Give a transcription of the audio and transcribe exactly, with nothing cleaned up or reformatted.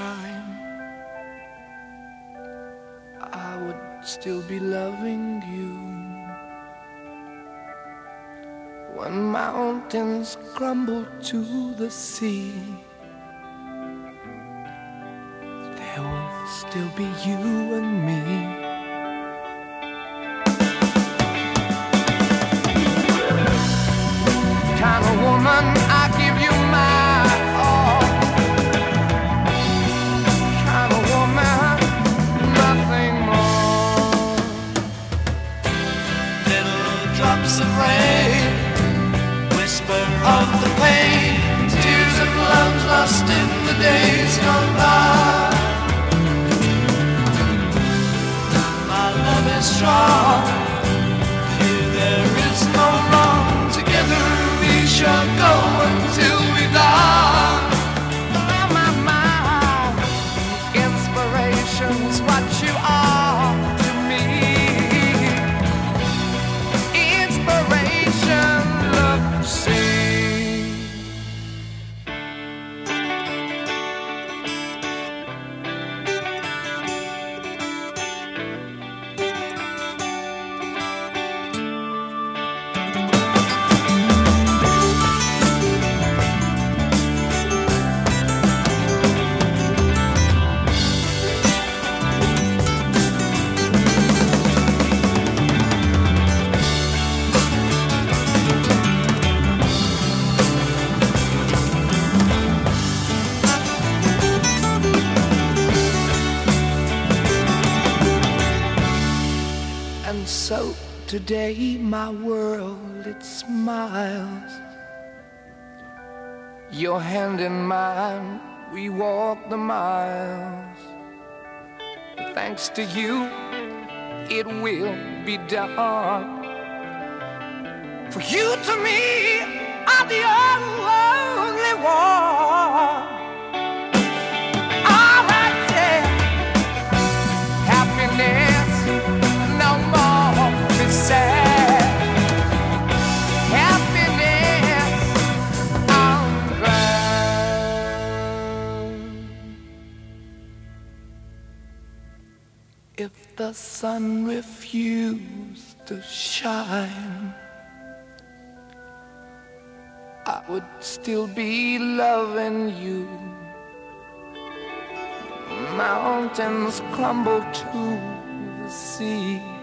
shine, I would still be loving you. When mountains crumble to the sea, there will still be you and me. Kind of woman, I give you my all. Kind of woman, nothing more. Little drops of rain, whisper of the pain, tears of love lost in the days gone by. My love is strong, here there is no wrong. Together we shall go until we die. My, my, my, inspiration's what you are to me. Inspiration, love, see. And so today my world, it smiles. Your hand in mine, we walk the miles. Thanks to you, it will be done. For you to me are the only one. All right, yeah. Happiness, no more be sad. Happiness on ground. If the sun refused to shine, I would still be loving you. Mountains crumble to the sea.